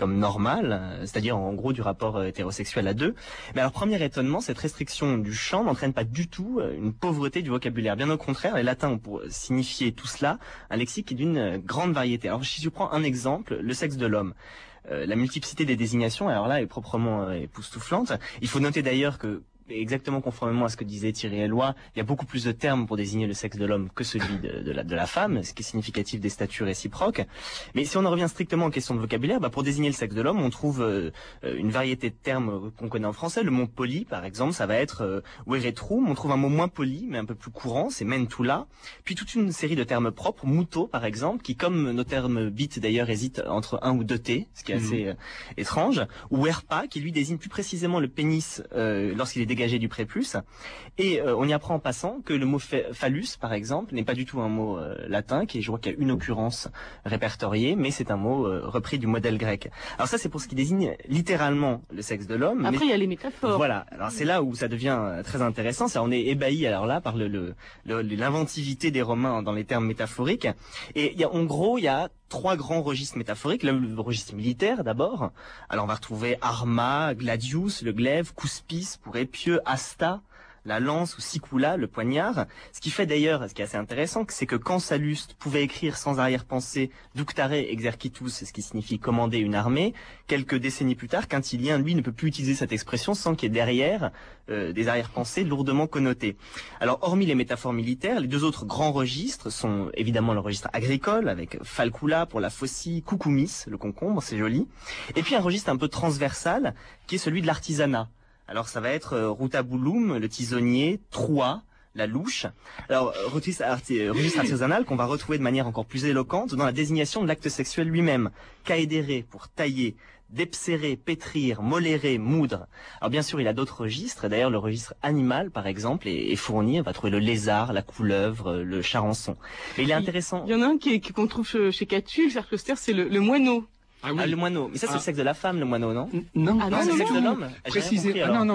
D: normal, c'est-à-dire en gros du rapport hétérosexuel à deux. Mais alors premier étonnement, cette restriction du champ n'entraîne pas du tout une pauvreté du vocabulaire. Bien au contraire, les latins ont pour signifier tout cela un lexique qui est d'une grande variété. Alors si je prends un exemple, le sexe de l'homme. La multiplicité des désignations, alors là, est proprement époustouflante. Il faut noter d'ailleurs que, exactement conformément à ce que disait Thierry Eloi, il y a beaucoup plus de termes pour désigner le sexe de l'homme que celui de la femme, ce qui est significatif des statuts réciproques. Mais si on en revient strictement aux questions de vocabulaire, pour désigner le sexe de l'homme, on trouve une variété de termes qu'on connaît en français. Le mot poli, par exemple, ça va être weretrum. On trouve un mot moins poli, mais un peu plus courant, c'est mentula. Puis toute une série de termes propres, muto, par exemple, qui, comme nos termes bit d'ailleurs, hésitent entre 1 ou 2 t, ce qui est assez étrange. Ou werpa, qui lui désigne plus précisément le pénis lorsqu'il est dégagé du prépuce. Et on y apprend en passant que le mot phallus, par exemple, n'est pas du tout un mot latin, je vois qu'il y a une occurrence répertoriée, mais c'est un mot repris du modèle grec. Alors ça, c'est pour ce qui désigne littéralement le sexe de l'homme.
A: Après, il y a les métaphores.
D: Voilà. Alors c'est là où ça devient très intéressant. On est ébahi alors là par l'inventivité des Romains dans les termes métaphoriques. Et en gros, il y a 3 grands registres métaphoriques. Le registre militaire d'abord. Alors on va retrouver arma, gladius, le glaive, cuspis pour épieu, asta, la lance, ou sicula, le poignard. Ce qui fait d'ailleurs, ce qui est assez intéressant, c'est que quand Salluste pouvait écrire sans arrière-pensée ductare exercitus, ce qui signifie commander une armée, quelques décennies plus tard, Quintilien, lui, ne peut plus utiliser cette expression sans qu'il y ait derrière des arrière-pensées lourdement connotées. Alors, hormis les métaphores militaires, les 2 autres grands registres sont évidemment le registre agricole, avec falcula pour la faucille, cucumis, le concombre, c'est joli, et puis un registre un peu transversal, qui est celui de l'artisanat. Alors ça va être rutabulum, le tisonnier, trua, la louche. Alors registre artisanal qu'on va retrouver de manière encore plus éloquente dans la désignation de l'acte sexuel lui-même. Caedere pour tailler, depsere, pétrir, molérer, moudre. Alors bien sûr, il y a d'autres registres. D'ailleurs, le registre animal, par exemple, est fourni. On va trouver le lézard, la couleuvre, le charançon. Mais il est intéressant.
A: Il y en a un qu'on trouve chez Catulle, Serge Coster, c'est le moineau.
D: Ah oui. Le moineau. Mais ça, c'est le sexe de la femme, le moineau, non?
B: Non,
D: c'est le sexe de l'homme.
B: Précisément.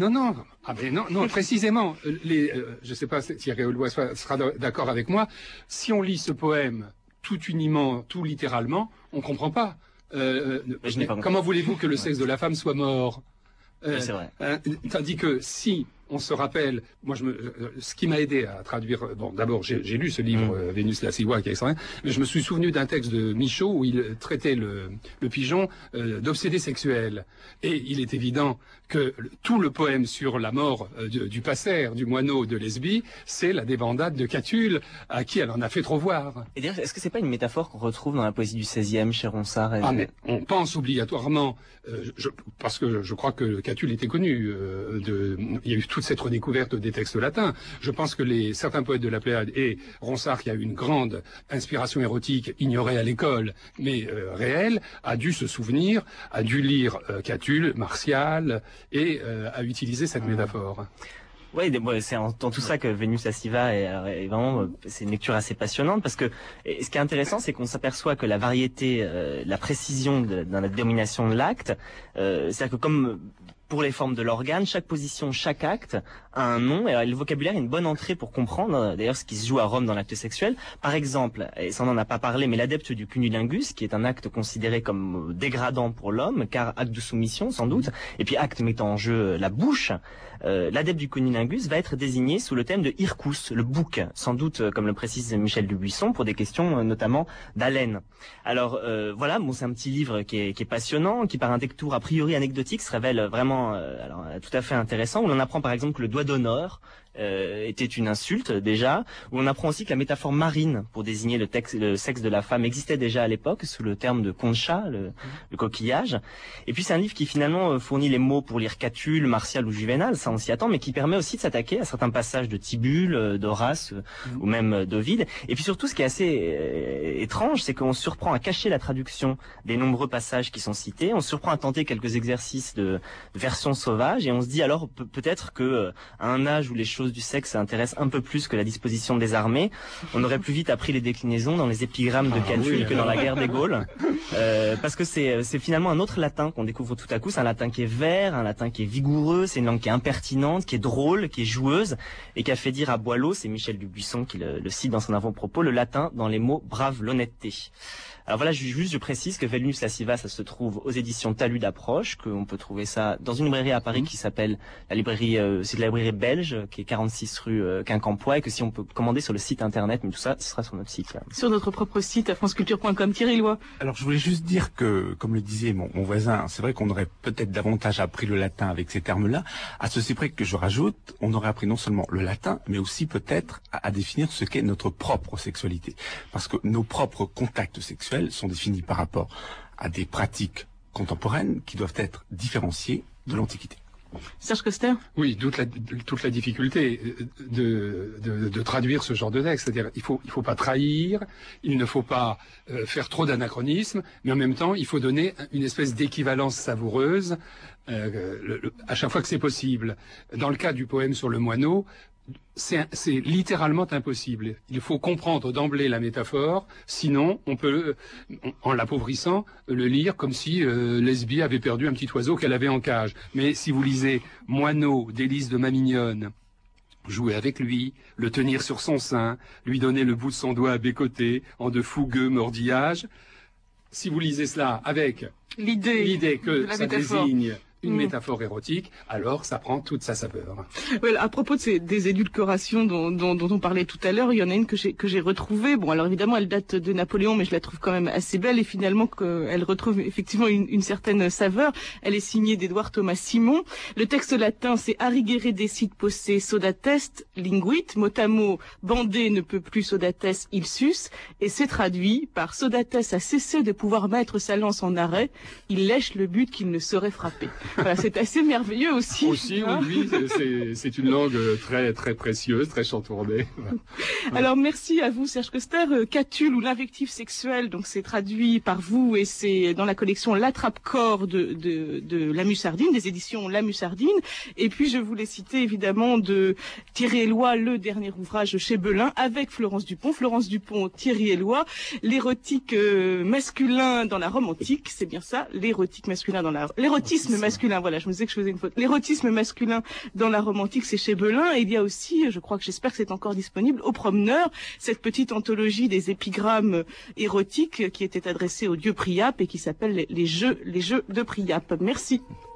B: Non. Précisément. Je sais pas si Thierry Eloi sera d'accord avec moi. Si on lit ce poème tout uniment, tout littéralement, on comprend pas. Comment voulez-vous que le sexe de la femme soit mort?
D: C'est vrai.
B: Tandis que si on se rappelle, moi ce qui m'a aidé à traduire, d'abord j'ai lu ce livre Vénus la Siwa qui est extraordinaire, mais je me suis souvenu d'un texte de Michaud où il traitait le pigeon d'obsédé sexuel. Et il est évident que tout le poème sur la mort du passeur, du moineau de Lesbie, c'est la débandade de Catulle à qui elle en a fait trop voir.
D: Et d'ailleurs, est-ce que c'est pas une métaphore qu'on retrouve dans la poésie du XVIe chez Ronsard?
B: Mais on pense obligatoirement, parce que je crois que Catulle était connu, il y a eu toute cette redécouverte des textes latins. Je pense que certains poètes de la Pléiade et Ronsard, qui a eu une grande inspiration érotique ignorée à l'école, mais réelle, a dû se souvenir, a dû lire Catulle, Martial, et a utilisé cette métaphore.
D: Oui, c'est dans tout ça que Vénus la Siva est vraiment, c'est une lecture assez passionnante parce que ce qui est intéressant, c'est qu'on s'aperçoit que la variété, la précision dans la dénomination de l'acte, c'est-à-dire que comme pour les formes de l'organe, chaque position, chaque acte a un nom. Et alors, le vocabulaire est une bonne entrée pour comprendre, d'ailleurs, ce qui se joue à Rome dans l'acte sexuel. Par exemple, et ça on n'en a pas parlé, mais l'adepte du cunnilingus, qui est un acte considéré comme dégradant pour l'homme, car acte de soumission, sans doute, et puis acte mettant en jeu la bouche, l'adepte du cunnilingus va être désigné sous le thème de hircus, le bouc, sans doute, comme le précise Michel Dubuisson, pour des questions notamment d'haleine. Alors, voilà, c'est un petit livre qui est passionnant, qui par un détour a priori anecdotique se révèle vraiment tout à fait intéressant, où l'on apprend par exemple que le doigt d'honneur était une insulte déjà, où on apprend aussi que la métaphore marine pour désigner le sexe de la femme existait déjà à l'époque sous le terme de concha, le coquillage. Et puis c'est un livre qui finalement fournit les mots pour lire Catulle, Martial ou Juvénal, ça on s'y attend, mais qui permet aussi de s'attaquer à certains passages de Tibulle, d'Horace ou même d'Ovide. Et puis surtout ce qui est assez étrange, c'est qu'on se surprend à cacher la traduction des nombreux passages qui sont cités, on se surprend à tenter quelques exercices de version sauvage, et on se dit alors peut-être que à un âge où les choses du sexe intéressent un peu plus que la disposition des armées, on aurait plus vite appris les déclinaisons dans les épigrammes de Catulle que dans la guerre des Gaules, parce que c'est finalement un autre latin qu'on découvre tout à coup. C'est un latin qui est vert, un latin qui est vigoureux, c'est une langue qui est impertinente, qui est drôle, qui est joueuse, et qui a fait dire à Boileau, c'est Michel Dubuisson qui le cite dans son avant-propos, le latin dans les mots brave l'honnêteté. Alors voilà, je précise que Velnus Lasciva, ça se trouve aux éditions Talus d'Approche, qu'on peut trouver ça dans une librairie à Paris qui s'appelle la librairie, c'est la librairie belge, qui est 46 rue Quincampoix, et que si on peut commander sur le site internet, mais tout ça, ce sera sur notre site. Là.
A: Sur notre propre site, à franceculture.com. Thierry Loy.
C: Alors je voulais juste dire que, comme le disait mon voisin, c'est vrai qu'on aurait peut-être davantage appris le latin avec ces termes-là, à ceci près que je rajoute, on aurait appris non seulement le latin, mais aussi peut-être à définir ce qu'est notre propre sexualité. Parce que nos propres contacts sexuels sont définis par rapport à des pratiques contemporaines qui doivent être différenciées de l'Antiquité.
A: Serge Coster.
B: Oui, toute la difficulté de traduire ce genre de texte. C'est-à-dire, il faut pas trahir, il ne faut pas faire trop d'anachronismes, mais en même temps, il faut donner une espèce d'équivalence savoureuse à chaque fois que c'est possible. Dans le cas du poème sur le moineau, c'est littéralement impossible. Il faut comprendre d'emblée la métaphore, sinon on peut, en l'appauvrissant, le lire comme si Lesbie avait perdu un petit oiseau qu'elle avait en cage. Mais si vous lisez Moineau d'Élise de Mamignonne, jouer avec lui, le tenir sur son sein, lui donner le bout de son doigt à bécoter, en de fougueux mordillages, si vous lisez cela avec l'idée que ça désigne une métaphore érotique, alors ça prend toute sa saveur.
A: Ouais, à propos des édulcorations dont on parlait tout à l'heure, il y en a une que j'ai retrouvée. Bon, alors évidemment, elle date de Napoléon, mais je la trouve quand même assez belle, et finalement elle retrouve effectivement une certaine saveur. Elle est signée d'Édouard Thomas Simon. Le texte latin, c'est arrigere decit posse sodatest linguit, mot à mot, bander ne peut plus sodates il sus, et c'est traduit par sodates a cessé de pouvoir mettre sa lance en arrêt, il lèche le but qu'il ne saurait frapper. Voilà, c'est assez merveilleux aussi.
B: Aussi, hein, oui, c'est une langue très très précieuse, très chantournée.
A: Alors merci à vous, Serge Coster. Catulle ou l'invective sexuelle, donc c'est traduit par vous et c'est dans la collection L'Attrape-corps de La Mussardine, des éditions La Mussardine. Et puis je voulais citer évidemment de Thierry Eloi, le dernier ouvrage chez Belin avec Florence Dupont, Thierry Eloi, l'érotique masculin dans la Rome antique, c'est bien ça, l'érotisme masculin, voilà, je me disais que je faisais une faute. L'érotisme masculin dans la Rome antique, c'est chez Belin. Et il y a aussi, j'espère que c'est encore disponible, au Promeneur, cette petite anthologie des épigrammes érotiques qui était adressée au dieu Priape et qui s'appelle les jeux de Priape. Merci.